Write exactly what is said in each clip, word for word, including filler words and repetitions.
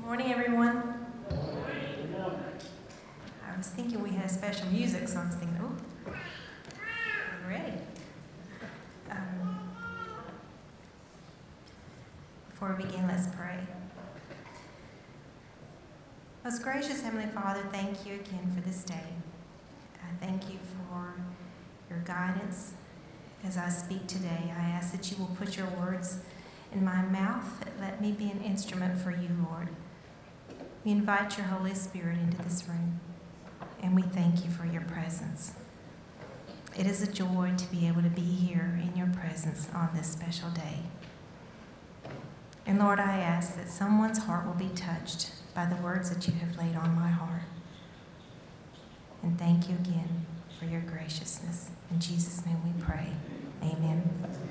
Morning, everyone. I was thinking we had special music, so I was thinking, oh, we're ready. Um, before we begin, let's pray. Most gracious Heavenly Father, thank you again for this day. I thank you for your guidance as I speak today. I ask that you will put your words in my mouth. Let me be an instrument for you, Lord. We invite your Holy Spirit into this room, and we thank you for your presence. It is a joy to be able to be here in your presence on this special day. And Lord, I ask that someone's heart will be touched by the words that you have laid on my heart. And thank you again for your graciousness. In Jesus' name we pray. Amen.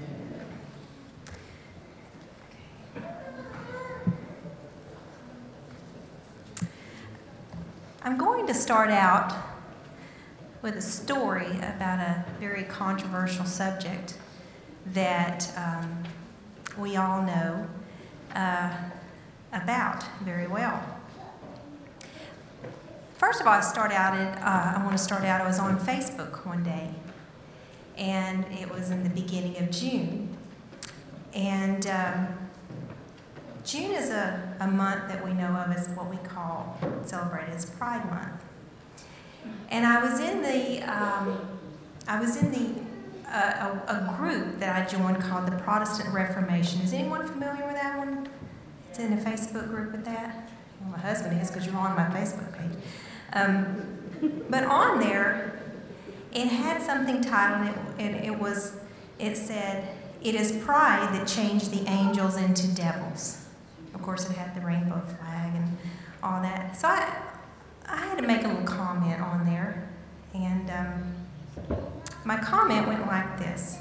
I'm going to start out with a story about a very controversial subject that um, we all know uh, about very well. First of all, I start out at, uh, I want to start out, I was on Facebook one day, and it was in the beginning of June. And um, June is a, a month that we know of as what we call, celebrate as Pride Month. And I was in the, um, I was in the, uh, a, a group that I joined called the Protestant Reformation. Is anyone familiar with that one? It's in a Facebook group with that? Well, my husband is, because you're on my Facebook page. Um, but on there, it had something titled, and it, it was, it said, "It is pride that changed the angels into devils." Of course, it had the rainbow flag and all that. So I, I had to make a little comment on there. And um, my comment went like this.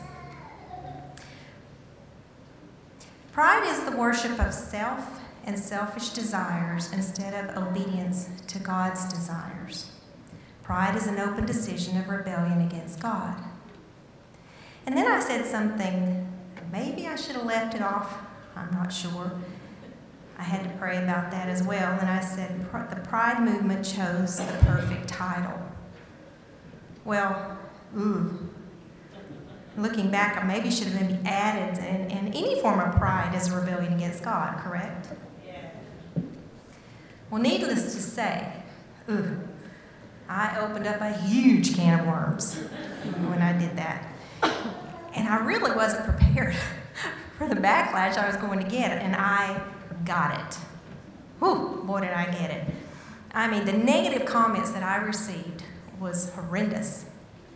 Pride is the worship of self and selfish desires instead of obedience to God's desires. Pride is an open decision of rebellion against God. And then I said something, maybe I should have left it off, I'm not sure. I had to pray about that as well. And I said, the Pride movement chose the perfect title. Well, ooh, looking back, I maybe should have maybe added, and, and any form of pride is a rebellion against God, correct? Yeah. Well, needless to say, ooh, I opened up a huge can of worms when I did that. And I really wasn't prepared for the backlash I was going to get, and I got it. Whew, boy, did I get it. I mean, the negative comments that I received was horrendous.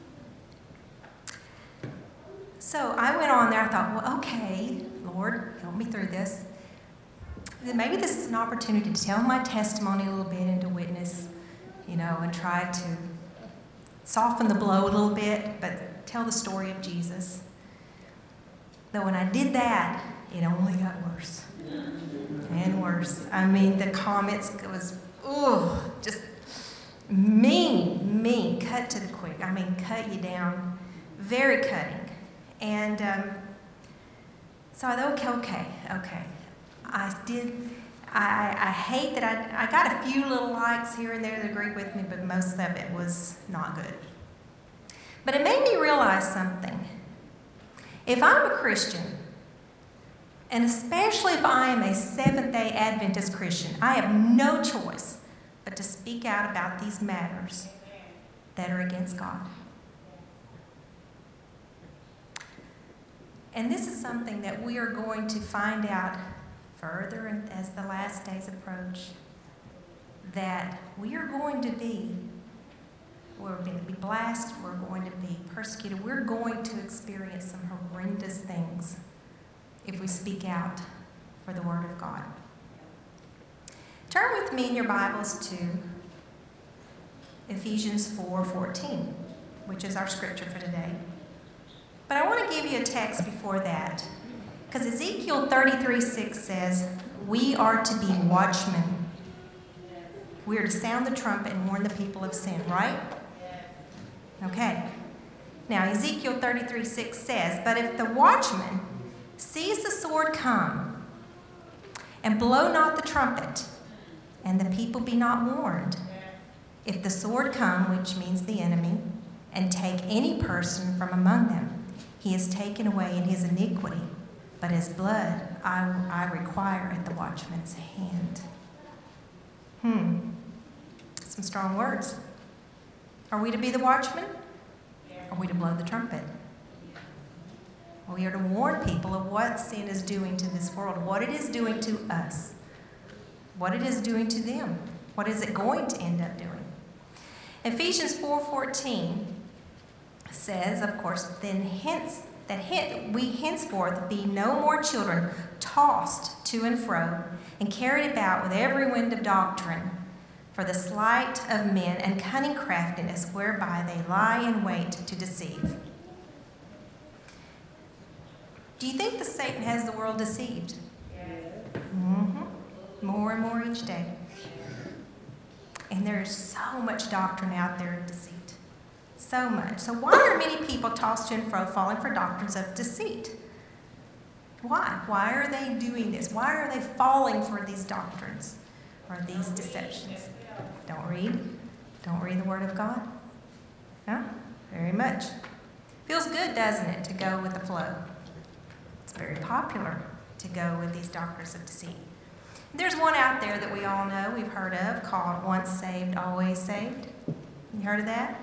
So I went on there, I thought, well, okay, Lord, help me through this. Maybe this is an opportunity to tell my testimony a little bit and to witness, you know, and try to soften the blow a little bit, but tell the story of Jesus. Though when I did that, it only got worse and worse. I mean, the comments, it was, ooh, just mean, mean, cut to the quick. I mean, cut you down, very cutting. And um, so I thought, okay, okay, okay. I did, I, I hate that I, I got a few little likes here and there that agreed with me, but most of it was not good. But it made me realize something. If I'm a Christian, and especially if I am a Seventh-day Adventist Christian, I have no choice but to speak out about these matters that are against God. And this is something that we are going to find out further as the last days approach, that we are going to be, we're going to be blasted, we're going to be persecuted, we're going to experience some horrendous things if we speak out for the Word of God. Turn with me in your Bibles to Ephesians four fourteen, which is our scripture for today. But I want to give you a text before that, because Ezekiel thirty-three six says, we are to be watchmen. We are to sound the trumpet and warn the people of sin, right? Okay. Now, Ezekiel thirty-three six says, but if the watchman sees the sword come, and blow not the trumpet, and the people be not warned. If the sword come, which means the enemy, and take any person from among them, he is taken away in his iniquity, but his blood I, I require at the watchman's hand. Hmm. Some strong words. Are we to be the watchman? Are we to blow the trumpet? We are to warn people of what sin is doing to this world, what it is doing to us, what it is doing to them, what is it going to end up doing. Ephesians four fourteen says, of course, then hence that hence, we henceforth be no more children tossed to and fro and carried about with every wind of doctrine for the sleight of men and cunning craftiness whereby they lie in wait to deceive. Do you think that Satan has the world deceived? Mm-hmm. More and more each day. And there's so much doctrine out there of deceit. So much. So why are many people tossed to and fro, falling for doctrines of deceit? Why? Why are they doing this? Why are they falling for these doctrines or these deceptions? Don't read. Don't read the Word of God. Huh? Very much. Feels good, doesn't it, to go with the flow? It's very popular to go with these doctrines of deceit. There's one out there that we all know, we've heard of, called Once Saved, Always Saved. You heard of that?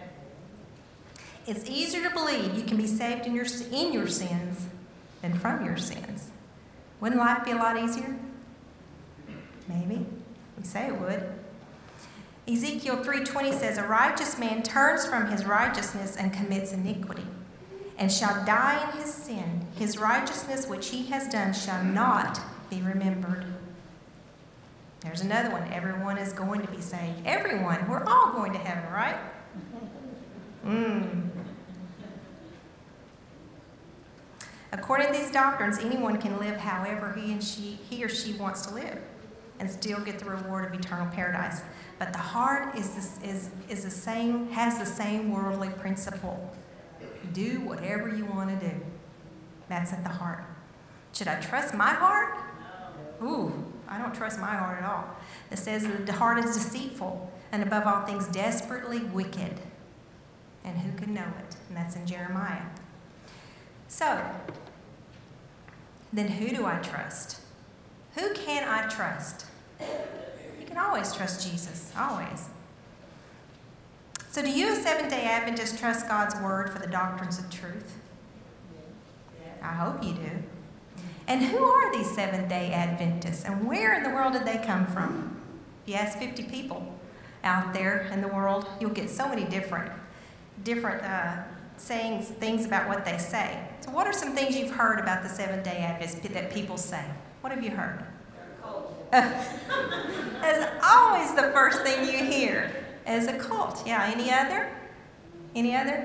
It's easier to believe you can be saved in your, in your sins than from your sins. Wouldn't life be a lot easier? Maybe. We say it would. Ezekiel three twenty says, a righteous man turns from his righteousness and commits iniquity, and shall die in his sin. His righteousness which he has done shall not be remembered. There's another one. Everyone is going to be saved. Everyone. We're all going to heaven, right? Mm. According to these doctrines, anyone can live however he and she, he or she wants to live and still get the reward of eternal paradise. But the heart is this, is is the same, has the same worldly principle. Do whatever you want to do. That's at the heart. Should I trust my heart? Ooh, I don't trust my heart at all. It says that the heart is deceitful and above all things desperately wicked. And who can know it? And that's in Jeremiah. So, then who do I trust? Who can I trust? You can always trust Jesus, always. So do you, a Seventh-day Adventist, trust God's word for the doctrines of truth? I hope you do. And who are these Seventh-day Adventists, and where in the world did they come from? If you ask fifty people out there in the world, you'll get so many different, different uh, sayings, things about what they say. So what are some things you've heard about the Seventh-day Adventists that people say? What have you heard? Uh, that's always the first thing you hear, as a cult. Yeah, any other? Any other?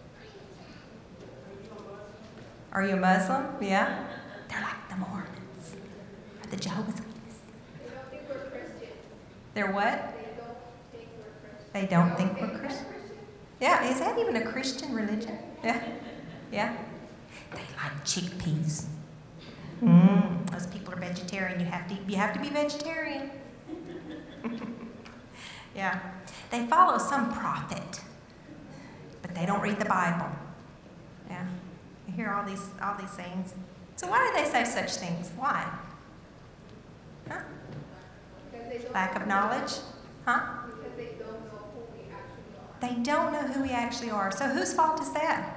Are you a Muslim? Yeah? They're like the Mormons or the Jehovah's Witnesses. They don't think we're Christians. They're what? They don't think we're Christians. They don't think we're Christian? Yeah, is that even a Christian religion? Yeah? Yeah? They like chickpeas. Mm, those people are vegetarian. You have to, you have to be vegetarian. Yeah. They follow some prophet, but they don't read the Bible. Yeah. You hear all these all these things. So why do they say such things? Why? Huh? Lack of knowledge? Huh? Because they don't know who we actually are. They don't know who we actually are. So whose fault is that?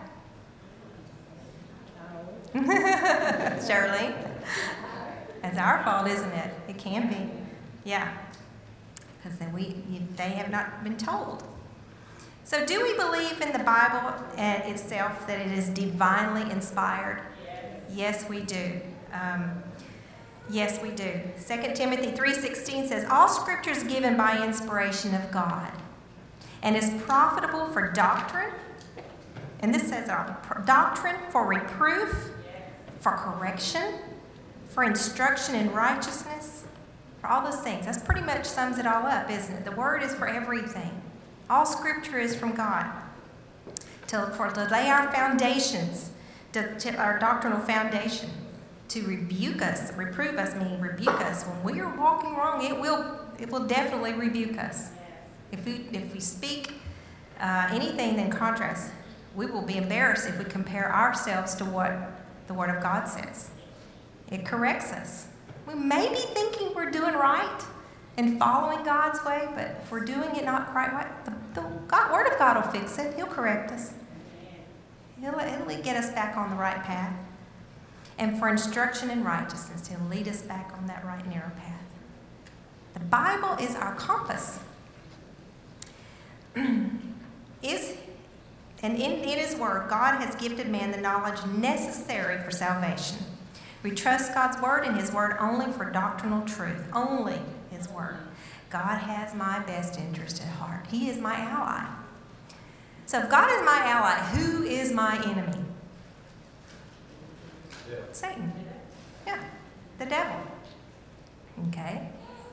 Shirley? It's our fault, isn't it? It can be. Yeah. Because then we, you, they have not been told. So do we believe in the Bible itself that it is divinely inspired? Yes, we do. Um, yes, we do. Second Timothy three sixteen says, all Scripture is given by inspiration of God and is profitable for doctrine. And this says uh, doctrine, for reproof, for correction, for instruction in righteousness, for all those things. That's pretty much sums it all up, isn't it? The Word is for everything. All Scripture is from God to, for, to lay our foundations, to, to our doctrinal foundation, to rebuke us, reprove us, meaning rebuke us. When we are walking wrong, it will it will definitely rebuke us. If we, if we speak uh, anything in contrast, we will be embarrassed if we compare ourselves to what the Word of God says. It corrects us. We may be thinking we're doing right and following God's way, but if we're doing it not quite right, the, the God, Word of God will fix it. He'll correct us. He'll, he'll get us back on the right path. And for instruction in righteousness, He'll lead us back on that right narrow path. The Bible is our compass. is, and in, in His Word, God has gifted man the knowledge necessary for salvation. We trust God's Word and His Word only for doctrinal truth. Only His Word. God has my best interest at heart. He is my ally. So if God is my ally, who is my enemy? Yeah. Satan. Yeah, the devil. Okay.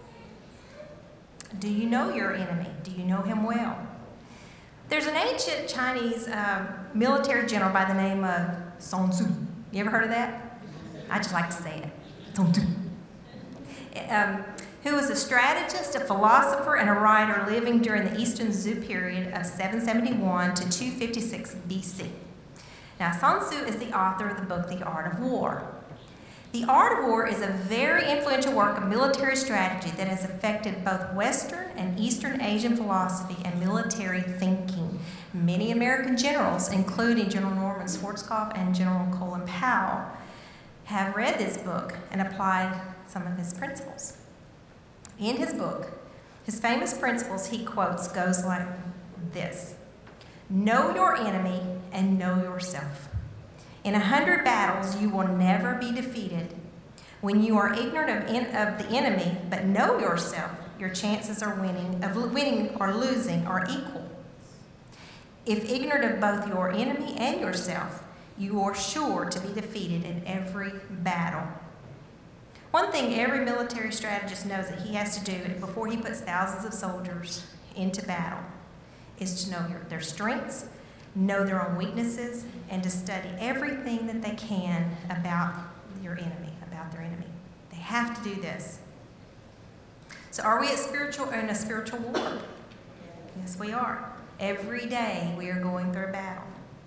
Do you know your enemy? Do you know him well? There's an ancient Chinese um, military general by the name of Sun Tzu. You ever heard of that? I just like to say it. Sun Tzu. Um, who was a strategist, a philosopher, and a writer living during the Eastern Zhou period of seven seventy-one to two fifty-six B C. Now, Sun Tzu is the author of the book, The Art of War. The Art of War is a very influential work of military strategy that has affected both Western and Eastern Asian philosophy and military thinking. Many American generals, including General Norman Schwarzkopf and General Colin Powell, have read this book and applied some of his principles. In his book, his famous principles he quotes goes like this: know your enemy and know yourself. In a hundred battles, you will never be defeated. When you are ignorant of, in, of the enemy, but know yourself, your chances of winning, of winning or losing are equal. If ignorant of both your enemy and yourself, you are sure to be defeated in every battle. One thing every military strategist knows that he has to do before he puts thousands of soldiers into battle is to know your, their strengths, know their own weaknesses, and to study everything that they can about your enemy, about their enemy. They have to do this. So are we at spiritual in a spiritual war? Yes, we are. Every day we are going through a battle.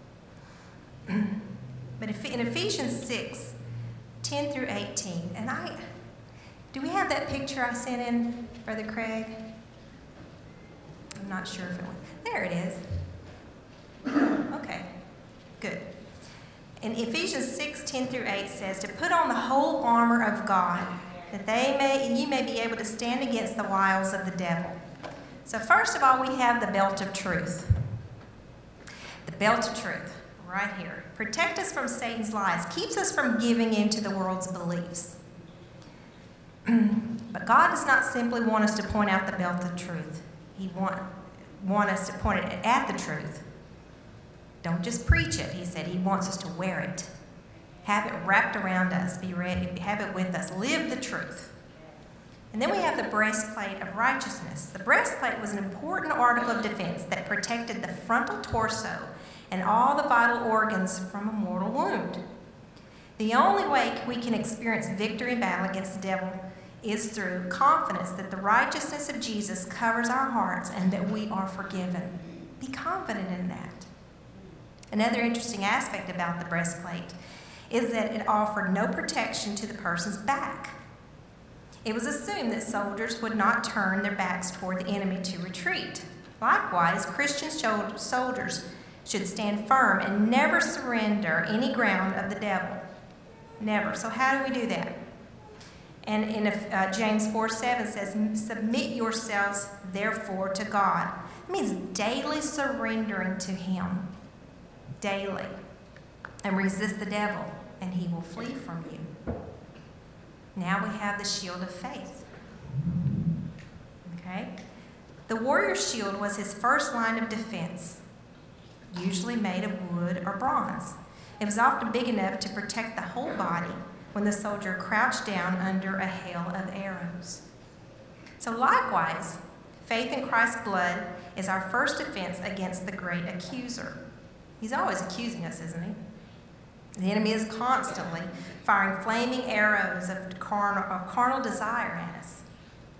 But in Ephesians six, ten through eighteen, and I, do we have that picture I sent in, Brother Craig? I'm not sure if it was. There it is. Okay, good. In Ephesians six, ten through eight says, to put on the whole armor of God, that they may, you may be able to stand against the wiles of the devil. So first of all, we have the belt of truth. The belt of truth, right here. Protect us from Satan's lies, keeps us from giving in to the world's beliefs. But God does not simply want us to point out the belt of truth. He want, want us to point it at the truth. Don't just preach it. He said He wants us to wear it. Have it wrapped around us. Be ready. Have it with us. Live the truth. And then we have the breastplate of righteousness. The breastplate was an important article of defense that protected the frontal torso and all the vital organs from a mortal wound. The only way we can experience victory in battle against the devil is through confidence that the righteousness of Jesus covers our hearts and that we are forgiven. Be confident in that. Another interesting aspect about the breastplate is that it offered no protection to the person's back. It was assumed that soldiers would not turn their backs toward the enemy to retreat. Likewise, Christian soldiers should stand firm and never surrender any ground of the devil. Never. So how do we do that? And in uh, James four seven says, submit yourselves therefore to God. It means daily surrendering to Him. Daily. And resist the devil, and he will flee from you. Now we have the shield of faith. Okay? The warrior's shield was his first line of defense, usually made of wood or bronze. It was often big enough to protect the whole body when the soldier crouched down under a hail of arrows. So likewise, faith in Christ's blood is our first defense against the great accuser. He's always accusing us, isn't he? The enemy is constantly firing flaming arrows of carnal, of carnal desire at us.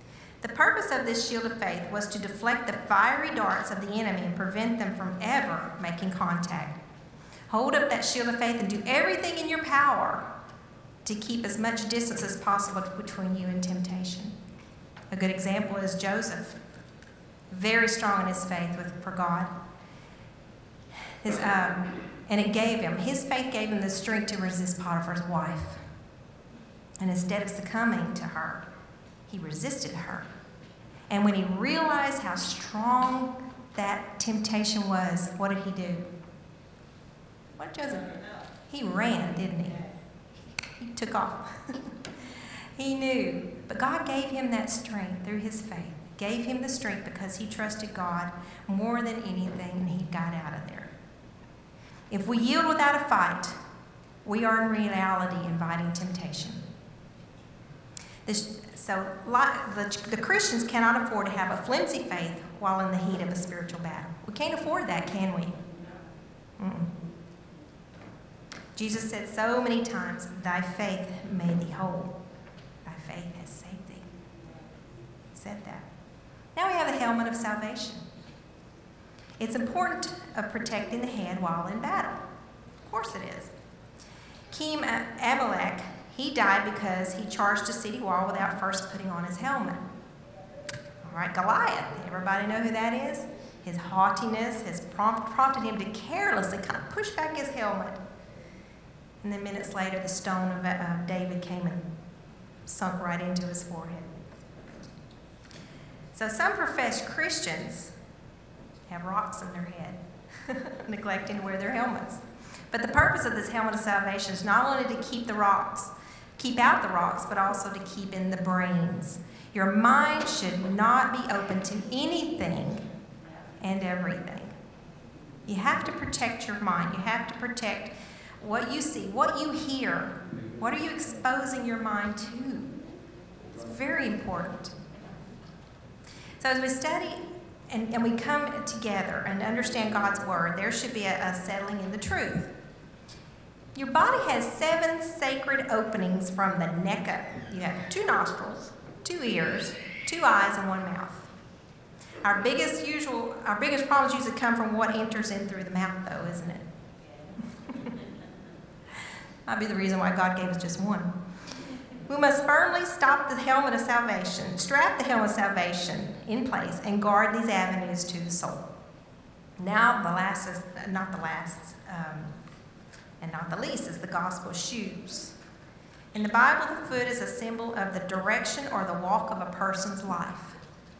The purpose of this shield of faith was to deflect the fiery darts of the enemy and prevent them from ever making contact. Hold up that shield of faith and do everything in your power to keep as much distance as possible between you and temptation. A good example is Joseph, very strong in his faith with, for God. His, um, and it gave him, his faith gave him the strength to resist Potiphar's wife. And instead of succumbing to her, he resisted her. And when he realized how strong that temptation was, what did he do? What did Joseph do? He ran, didn't he? He, he took off. He knew. But God gave him that strength through his faith. Gave him the strength because he trusted God more than anything, and he got out of there. If we yield without a fight, we are in reality inviting temptation. This, so the, the Christians cannot afford to have a flimsy faith while in the heat of a spiritual battle. We can't afford that, can we? Mm-mm. Jesus said so many times, "Thy faith made thee whole. Thy faith has saved thee." He said that. Now we have the helmet of salvation. It's important of protecting the head while in battle. Of course it is. King Amalek, he died because he charged a city wall without first putting on his helmet. All right, Goliath, everybody know who that is? His haughtiness has prompt, prompted him to carelessly kind of push back his helmet. And then minutes later, the stone of uh, David came and sunk right into his forehead. So some professed Christians have rocks in their head, neglecting to wear their helmets. But the purpose of this helmet of salvation is not only to keep the rocks, keep out the rocks, but also to keep in the brains. Your mind should not be open to anything and everything. You have to protect your mind. You have to protect what you see, what you hear. What are you exposing your mind to? It's very important. So as we study and, and we come together and understand God's word, there should be a, a settling in the truth. Your body has seven sacred openings from the neck up. You have two nostrils, two ears, two eyes, and one mouth. Our biggest usual, our biggest problems usually come from what enters in through the mouth, though, isn't it? Might be the reason why God gave us just one. We must firmly stop the helmet of salvation, strap the helmet of salvation in place, and guard these avenues to the soul. Now, the last is not the last, um, and not the least, is the gospel shoes. In the Bible, the foot is a symbol of the direction or the walk of a person's life.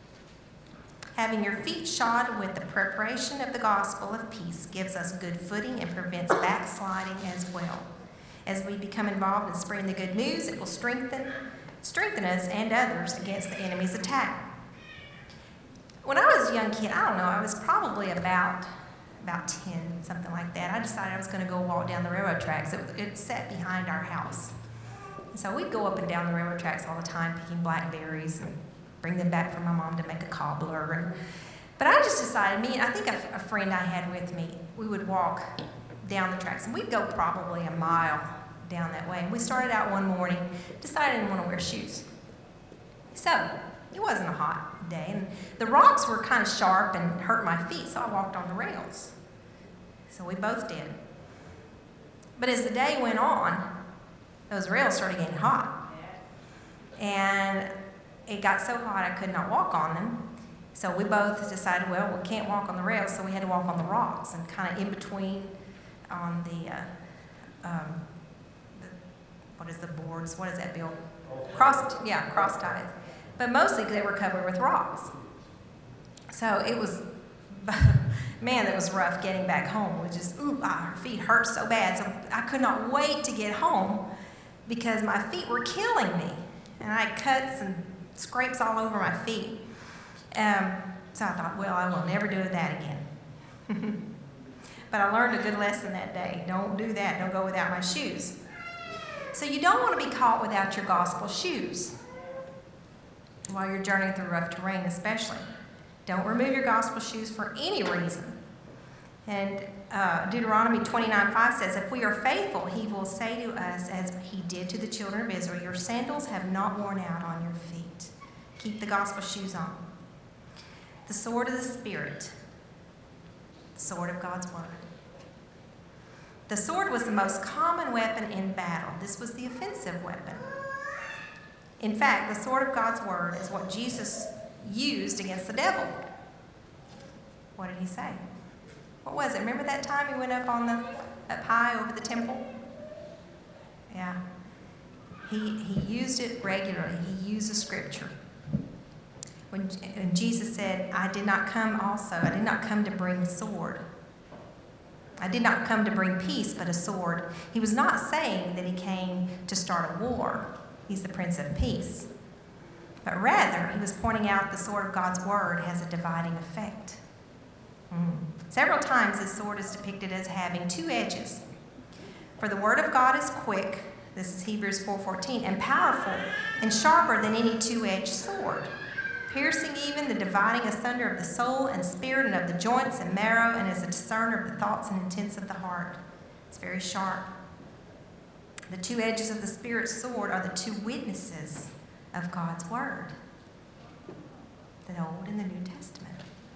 Having your feet shod with the preparation of the gospel of peace gives us good footing and prevents backsliding as well. As we become involved in spreading the good news, it will strengthen, strengthen us and others against the enemy's attack. When I was a young kid, I don't know, I was probably about, about ten, something like that. I decided I was going to go walk down the railroad tracks. It, it sat behind our house. And so we'd go up and down the railroad tracks all the time, picking blackberries and bring them back for my mom to make a cobbler. And, but I just decided, me, I think a, a friend I had with me, we would walk down the tracks, and we'd go probably a mile down that way. And we started out one morning, decided I didn't want to wear shoes. So it wasn't a hot day, and the rocks were kind of sharp and hurt my feet, so I walked on the rails. So we both did. But as the day went on, those rails started getting hot. And it got so hot I could not walk on them. So we both decided, well, we can't walk on the rails, so we had to walk on the rocks, and kind of in between on the, uh, um, the, what is the boards? What is that, Bill? Cross, yeah, cross ties. But mostly they were covered with rocks. So it was, man, it was rough getting back home. It was just, ooh, ah, her feet hurt so bad. So I could not wait to get home because my feet were killing me. And I had cuts and scrapes all over my feet. Um, so I thought, well, I will never do that again. But I learned a good lesson that day. Don't do that. Don't go without my shoes. So you don't want to be caught without your gospel shoes while you're journeying through rough terrain especially. Don't remove your gospel shoes for any reason. And uh, Deuteronomy twenty-nine five says, if we are faithful, he will say to us as he did to the children of Israel, your sandals have not worn out on your feet. Keep the gospel shoes on. The sword of the Spirit. The sword of God's word. The sword was the most common weapon in battle. This was the offensive weapon. In fact, the sword of God's word is what Jesus used against the devil. What did he say? What was it? Remember that time he went up on the up high over the temple? Yeah. He he used it regularly. He used the scripture. When, when Jesus said, I did not come also, I did not come to bring sword. I did not come to bring peace, but a sword. He was not saying that he came to start a war. He's the Prince of Peace. But rather, he was pointing out the sword of God's word has a dividing effect. Mm. Several times this sword is depicted as having two edges. For the word of God is quick, this is Hebrews four fourteen, and powerful and sharper than any two-edged sword, piercing even the dividing asunder of the soul and spirit and of the joints and marrow, and is a discerner of the thoughts and intents of the heart. It's very sharp. The two edges of the Spirit's sword are the two witnesses of God's word, the Old and the New Testament.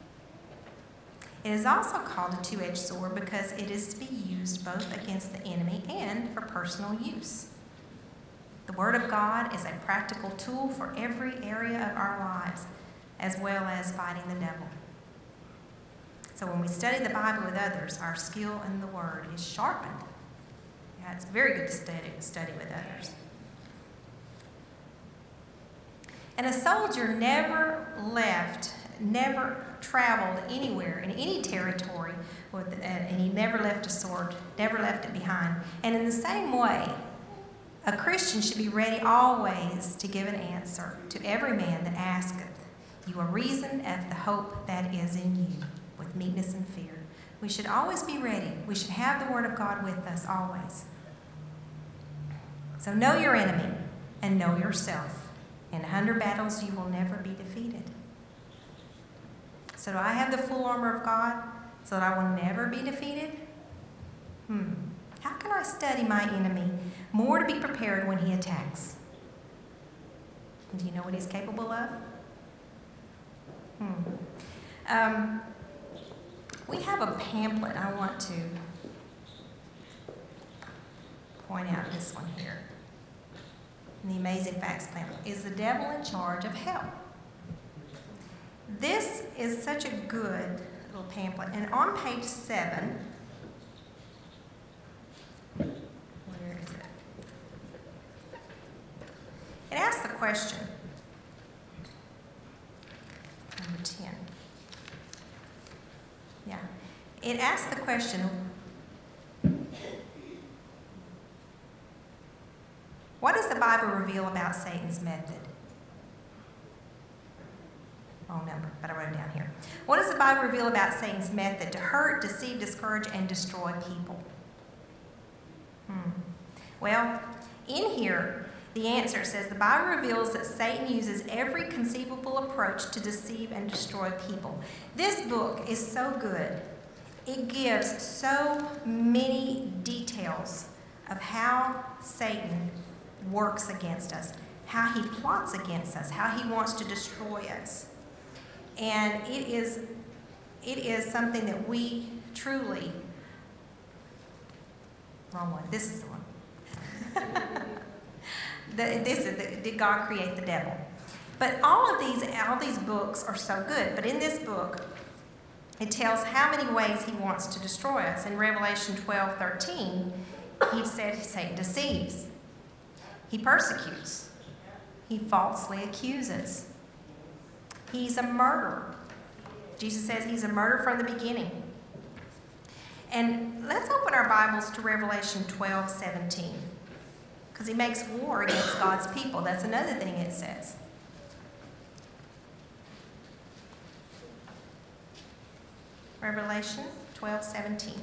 It is also called a two-edged sword because it is to be used both against the enemy and for personal use. The Word of God is a practical tool for every area of our lives, as well as fighting the devil. So when we study the Bible with others, our skill in the Word is sharpened. Yeah, it's very good to study, study with others. And a soldier never left, never traveled anywhere in any territory, with, and he never left a sword, never left it behind. And in the same way, a Christian should be ready always to give an answer to every man that asketh you a reason of the hope that is in you, with meekness and fear. We should always be ready. We should have the Word of God with us always. So know your enemy and know yourself. In a hundred battles you will never be defeated. So do I have the full armor of God so that I will never be defeated? Hmm. How can I study my enemy more to be prepared when he attacks? Do you know what he's capable of? Hmm. Um, we have a pamphlet I want to point out, this one here. In the Amazing Facts pamphlet. Is the devil in charge of hell? This is such a good little pamphlet. And on page seven, where is it? It asks the question, number ten. Yeah. It asks the question, what does the Bible reveal about Satan's method? Wrong number, but I wrote it down here. What does the Bible reveal about Satan's method to hurt, deceive, discourage, and destroy people? Hmm. Well, in here, the answer says the Bible reveals that Satan uses every conceivable approach to deceive and destroy people. This book is so good. It gives so many details of how Satan works against us, how he plots against us, how he wants to destroy us. And it is, it is something that we truly, wrong one, this is the one. the, this is the, did God create the devil? But all of these, all these books are so good. But in this book, it tells how many ways he wants to destroy us. In Revelation twelve thirteen, he said Satan deceives. He persecutes. He falsely accuses. He's a murderer. Jesus says he's a murderer from the beginning. And let's open our Bibles to Revelation twelve seventeen, because he makes war against God's people. That's another thing it says. Revelation twelve seventeen.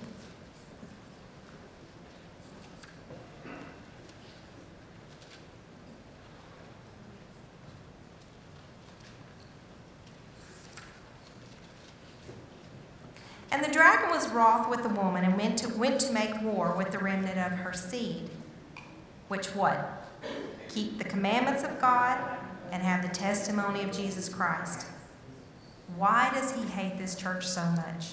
And the dragon was wroth with the woman and went to, went to make war with the remnant of her seed. Which what? Keep the commandments of God and have the testimony of Jesus Christ. Why does he hate this church so much?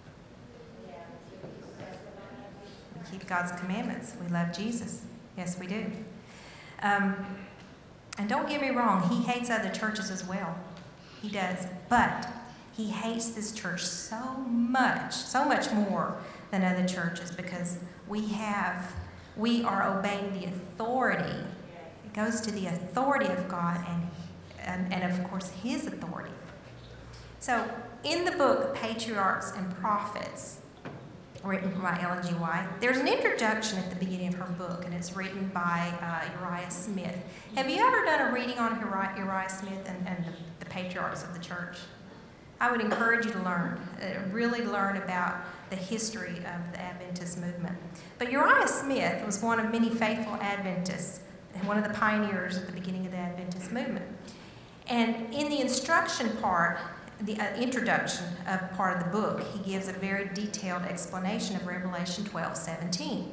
We keep God's commandments. We love Jesus. Yes, we do. Um, and don't get me wrong, he hates other churches as well. He does. But he hates this church so much, so much more than other churches, because we have, we are obeying the authority. It goes to the authority of God and, and, and of course, his authority. So, in the book, Patriarchs and Prophets, written by Ellen G. White, there's an introduction at the beginning of her book, and it's written by uh, Uriah Smith. Have you ever done a reading on Uriah, Uriah Smith and, and the, the patriarchs of the church? I would encourage you to learn, uh, really learn about the history of the Adventist movement. But Uriah Smith was one of many faithful Adventists and one of the pioneers at the beginning of the Adventist movement. And in the instruction part, the uh, introduction of part of the book, he gives a very detailed explanation of Revelation twelve seventeen.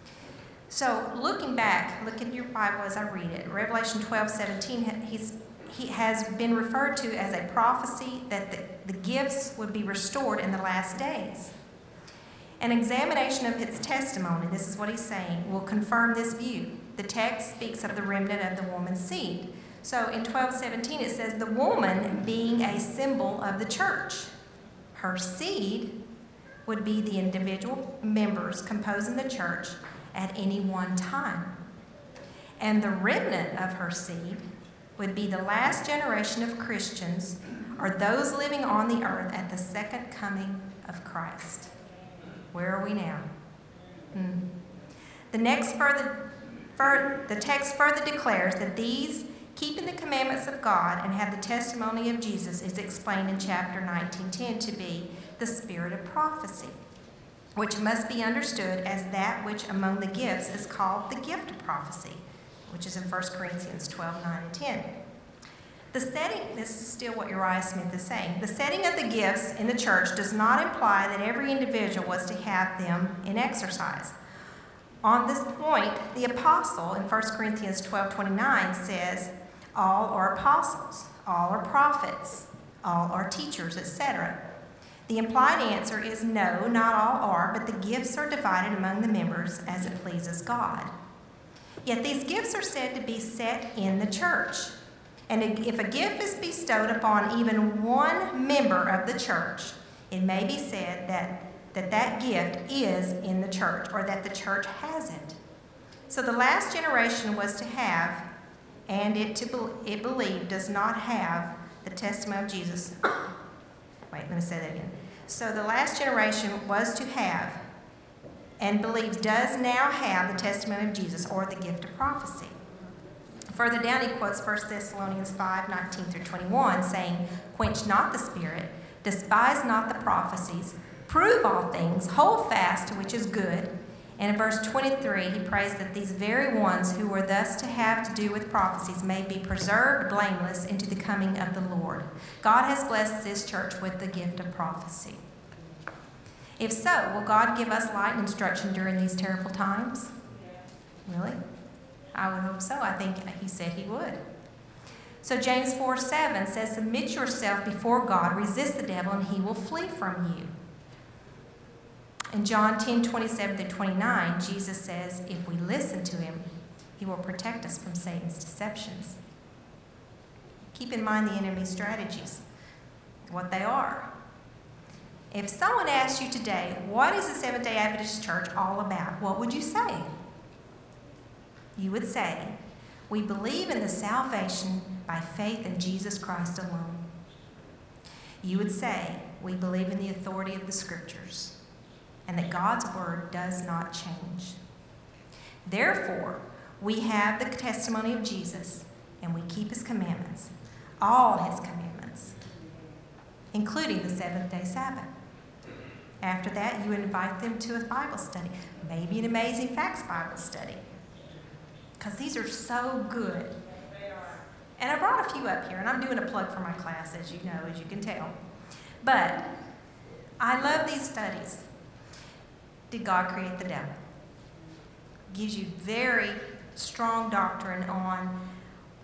So looking back, look at your Bible as I read it. Revelation twelve seventeen, he's, he has been referred to as a prophecy that the, the gifts would be restored in the last days. An examination of its testimony, this is what he's saying, will confirm this view. The text speaks of the remnant of the woman's seed. So in twelve seventeen it says, the woman being a symbol of the church. Her seed would be the individual members composing the church at any one time. And the remnant of her seed would be the last generation of Christians, or those living on the earth at the second coming of Christ. Where are we now? Hmm. The next further, fur, the text further declares that these keeping the commandments of God and have the testimony of Jesus is explained in chapter nineteen ten to be the spirit of prophecy, which must be understood as that which among the gifts is called the gift of prophecy, which is in First Corinthians twelve nine and ten. The setting, this is still what Uriah Smith is saying, the setting of the gifts in the church does not imply that every individual was to have them in exercise. On this point, the apostle in First Corinthians twelve twenty-nine says, all are apostles, all are prophets, all are teachers, et cetera. The implied answer is no, not all are, but the gifts are divided among the members as it pleases God. Yet these gifts are said to be set in the church. And if a gift is bestowed upon even one member of the church, it may be said that that, that gift is in the church, or that the church has it. So the last generation was to have, and it to be, it believed does not have, the testimony of Jesus. Wait, let me say that again. So the last generation was to have, and believes does now have, the testimony of Jesus, or the gift of prophecy. Further down, he quotes First Thessalonians five nineteen through twenty-one, saying, quench not the spirit, despise not the prophecies, prove all things, hold fast to which is good. And in verse twenty-three, he prays that these very ones who were thus to have to do with prophecies may be preserved blameless into the coming of the Lord. God has blessed this church with the gift of prophecy. If so, will God give us light and instruction during these terrible times? Really? I would hope so. I think he said he would. So James four seven says, submit yourself before God, resist the devil, and he will flee from you. In John ten twenty-seven through twenty-nine, Jesus says, if we listen to him, he will protect us from Satan's deceptions. Keep in mind the enemy's strategies, what they are. If someone asked you today, what is the Seventh-day Adventist Church all about? What would you say? You would say, we believe in the salvation by faith in Jesus Christ alone. You would say, we believe in the authority of the Scriptures, and that God's word does not change. Therefore, we have the testimony of Jesus, and we keep his commandments, all his commandments, including the seventh-day Sabbath. After that, you invite them to a Bible study, maybe an Amazing Facts Bible study, because these are so good. And I brought a few up here, and I'm doing a plug for my class, as you know, as you can tell. But I love these studies. Did God create the devil? Gives you very strong doctrine on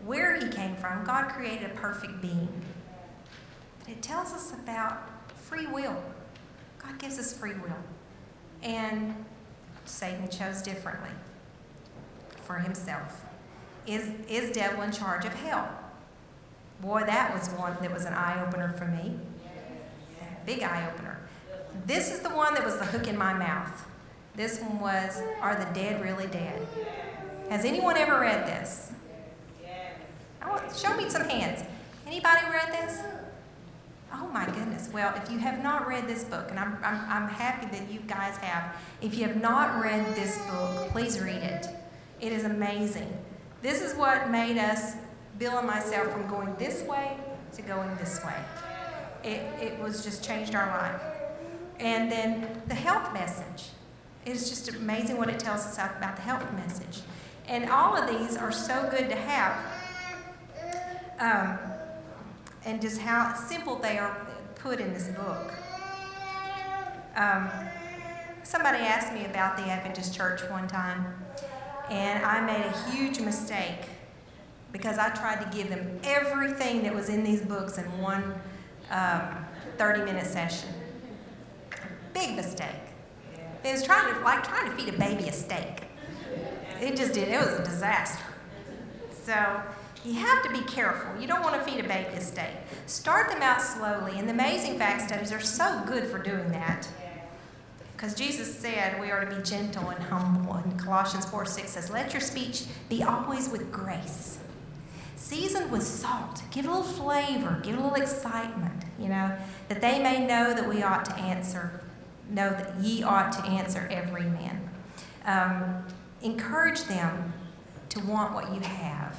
where he came from. God created a perfect being. But it tells us about free will. God gives us free will. And Satan chose differently for himself. Is, is devil in charge of hell? Boy, that was one that was an eye-opener for me. Big eye-opener. This is the one that was the hook in my mouth. This one was, are the dead really dead? Has anyone ever read this? I want, show me some hands. Anybody read this? Oh my goodness. Well, if you have not read this book, and I'm, I'm, I'm happy that you guys have, if you have not read this book, please read it. It is amazing. This is what made us, Bill and myself, from going this way to going this way. It, it was just changed our life. And then the health message. It's just amazing what it tells us about the health message. And all of these are so good to have. Um, and just how simple they are put in this book. Um, somebody asked me about the Adventist Church one time, and I made a huge mistake because I tried to give them everything that was in these books in one um, thirty-minute session. Big mistake. It was trying to like trying to feed a baby a steak. It just did. It was a disaster. So you have to be careful. You don't want to feed a baby a steak. Start them out slowly, and the Amazing Fact Studies are so good for doing that. Because Jesus said we are to be gentle and humble. And Colossians four six says, let your speech be always with grace, seasoned with salt. Give it a little flavor. Give it a little excitement, you know, that they may know that we ought to answer, know that ye ought to answer every man. Um, encourage them to want what you have.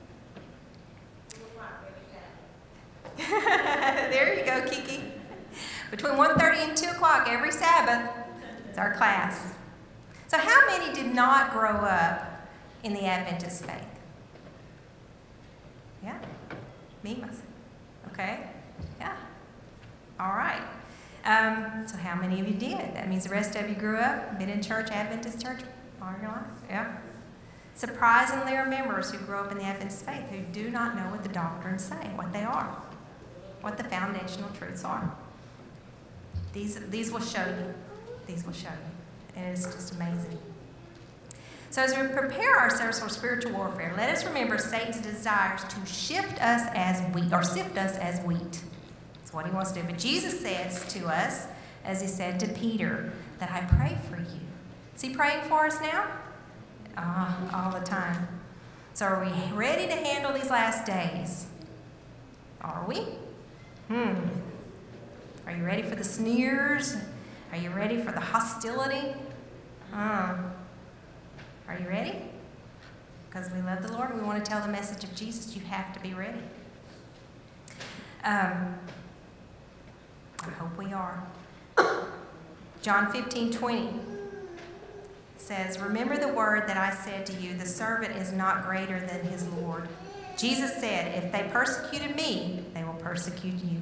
There you go, Kiki. Between one thirty and two o'clock every Sabbath is our class. So how many did not grow up in the Adventist faith? Yeah? Me, myself. Okay? Yeah. All right. Um, so how many of you did? That means the rest of you grew up, been in church, Adventist church all your life? Yeah. Surprisingly, there are members who grow up in the Adventist faith who do not know what the doctrines say, what they are, what the foundational truths are. These, these will show you. These will show you. And it's just amazing. So as we prepare ourselves for spiritual warfare, let us remember Satan's desires to shift us as wheat, or sift us as wheat. That's what he wants to do. But Jesus says to us, as he said to Peter, that I pray for you. Is he praying for us now? Uh, all the time. So are we ready to handle these last days? Are we? Hmm. Are you ready for the sneers? Are you ready for the hostility? Um, are you ready? Because we love the Lord. We want to tell the message of Jesus. You have to be ready. Um, I hope we are. John fifteen twenty says, remember the word that I said to you, the servant is not greater than his Lord. Jesus said, if they persecuted me, they will persecute you.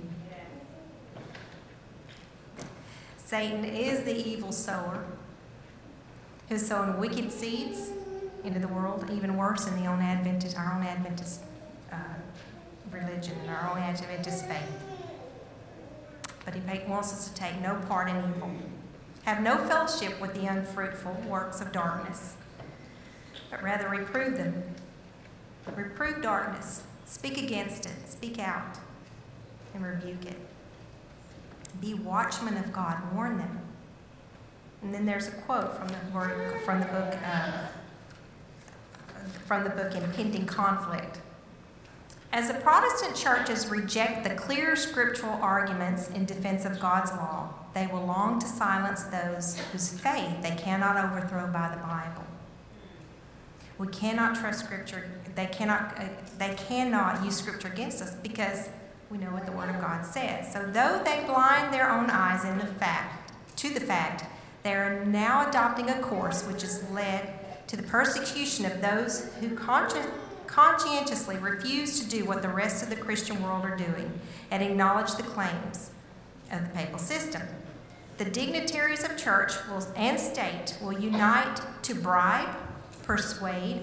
Satan is the evil sower who's sown wicked seeds into the world, even worse in the own Adventist, our own Adventist uh, religion and our own Adventist faith. But he wants us to take no part in evil. Have no fellowship with the unfruitful works of darkness, but rather reprove them. Reprove darkness. Speak against it. Speak out and rebuke it. Be watchmen of God. Warn them. And then there's a quote from the word from the book uh, from the book Impending Conflict. As the Protestant churches reject the clear scriptural arguments in defense of God's law, they will long to silence those whose faith they cannot overthrow by the Bible. We cannot trust Scripture. They cannot, uh, they cannot use Scripture against us because we know what the Word of God says. So though they blind their own eyes in the fact, to the fact, they are now adopting a course which has led to the persecution of those who consci- conscientiously refuse to do what the rest of the Christian world are doing and acknowledge the claims of the papal system. The dignitaries of church will, and state will unite to bribe, persuade,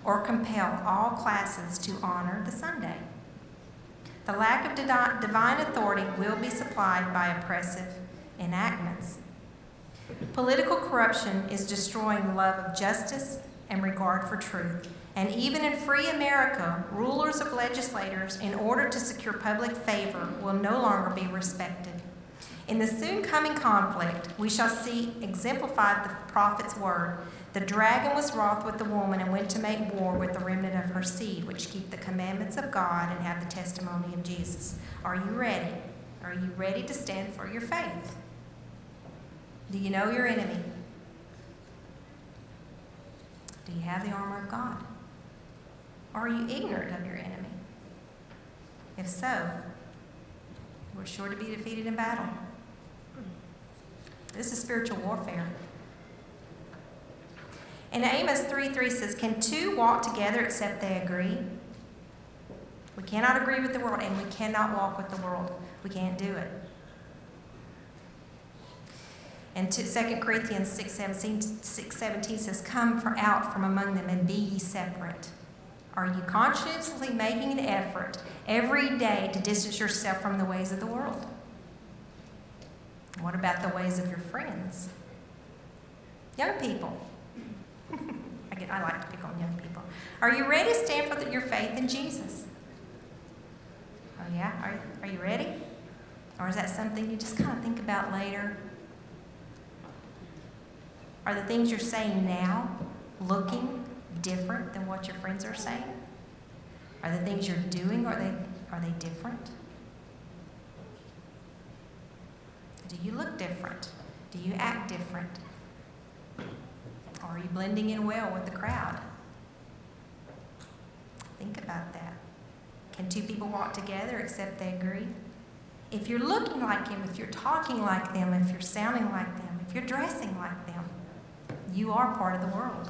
or compel all classes to honor the Sunday. The lack of di- divine authority will be supplied by oppressive enactments. Political corruption is destroying the love of justice and regard for truth. And even in free America, rulers of legislators, in order to secure public favor, will no longer be respected. In the soon coming conflict, we shall see exemplified the prophet's word. The dragon was wroth with the woman and went to make war with the remnant of her seed, which keep the commandments of God and have the testimony of Jesus. Are you ready? Are you ready to stand for your faith? Do you know your enemy? Do you have the armor of God? Or are you ignorant of your enemy? If so, we're sure to be defeated in battle. This is spiritual warfare. And Amos three three says, can two walk together except they agree? We cannot agree with the world, and we cannot walk with the world. We can't do it. And Second Corinthians six seventeen says, come for out from among them and be ye separate. Are you consciously making an effort every day to distance yourself from the ways of the world? What about the ways of your friends? Young people. I, get, I like to pick on young people. Are you ready to stand for the, your faith in Jesus? Oh yeah? Are, are you ready? Or is that something you just kind of think about later? Are the things you're saying now looking different than what your friends are saying? Are the things you're doing, are they, are they different? Do you look different? Do you act different? Or are you blending in well with the crowd? Think about that. Can two people walk together except they agree? If you're looking like him, if you're talking like them, if you're sounding like them, if you're dressing like them, you are part of the world.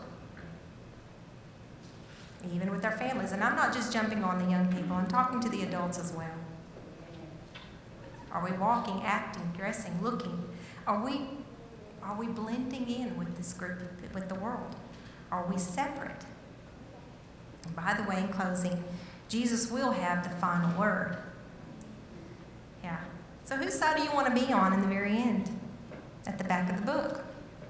Even with our families. And I'm not just jumping on the young people, I'm talking to the adults as well. Are we walking, acting, dressing, looking? Are we, are we blending in with this group, with the world? Are we separate? And by the way, in closing, Jesus will have the final word. Yeah. So whose side do you want to be on in the very end? At the back of the book.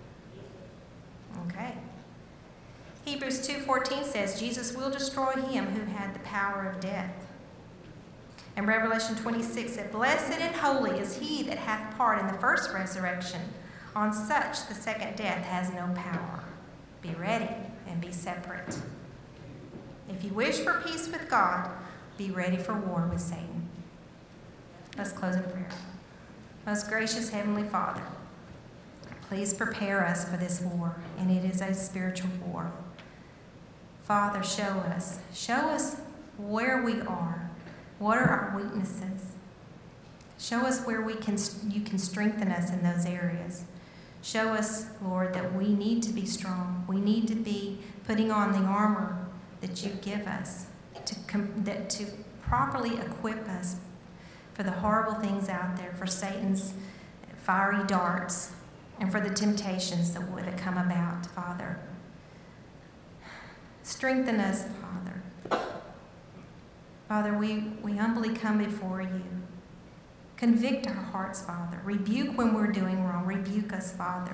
Okay. Hebrews two fourteen says, Jesus will destroy him who had the power of death. And Revelation twenty-six said, blessed and holy is he that hath part in the first resurrection. On such the second death has no power. Be ready and be separate. If you wish for peace with God, be ready for war with Satan. Let's close in prayer. Most gracious Heavenly Father, please prepare us for this war, and it is a spiritual war. Father, show us. Show us where we are. What are our weaknesses? Show us where we can, you can strengthen us in those areas. Show us, Lord, that we need to be strong. We need to be putting on the armor that you give us to, com- that, to properly equip us for the horrible things out there, for Satan's fiery darts, and for the temptations that would come about, Father. Strengthen us, Father. Father, we, we humbly come before you. Convict our hearts, Father. Rebuke when we're doing wrong. Rebuke us, Father.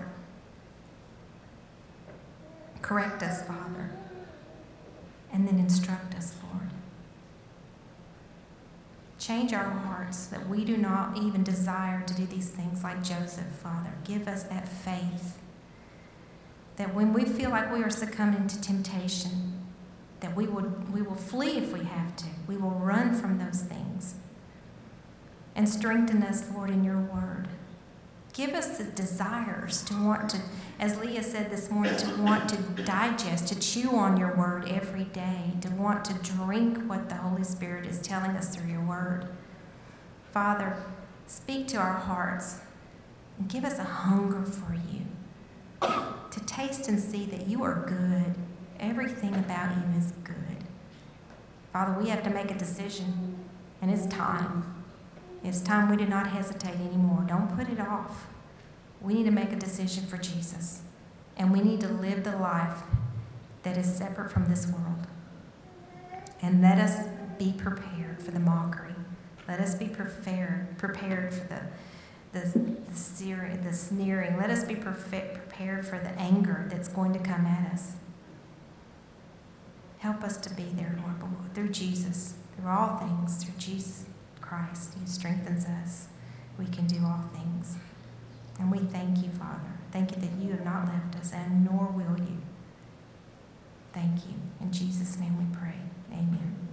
Correct us, Father. And then instruct us, Lord. Change our hearts that we do not even desire to do these things like Joseph, Father. Give us that faith that when we feel like we are succumbing to temptation, that we would we will flee if we have to. We will run from those things. And strengthen us, Lord, in your word. Give us the desires to want to, as Leah said this morning, to want to digest, to chew on your word every day, to want to drink what the Holy Spirit is telling us through your word. Father, speak to our hearts and give us a hunger for you, to taste and see that you are good. Everything about you is good. Father, we have to make a decision, and it's time. It's time we do not hesitate anymore. Don't put it off. We need to make a decision for Jesus, and we need to live the life that is separate from this world. And let us be prepared for the mockery. Let us be prepared, prepared for the the, the, searing, the sneering. Let us be prefe- prepared for the anger that's going to come at us. Help us to be there, Lord, but through Jesus, through all things, through Jesus Christ, who strengthens us, we can do all things. And we thank you, Father. Thank you that you have not left us, and nor will you. Thank you. In Jesus' name we pray. Amen.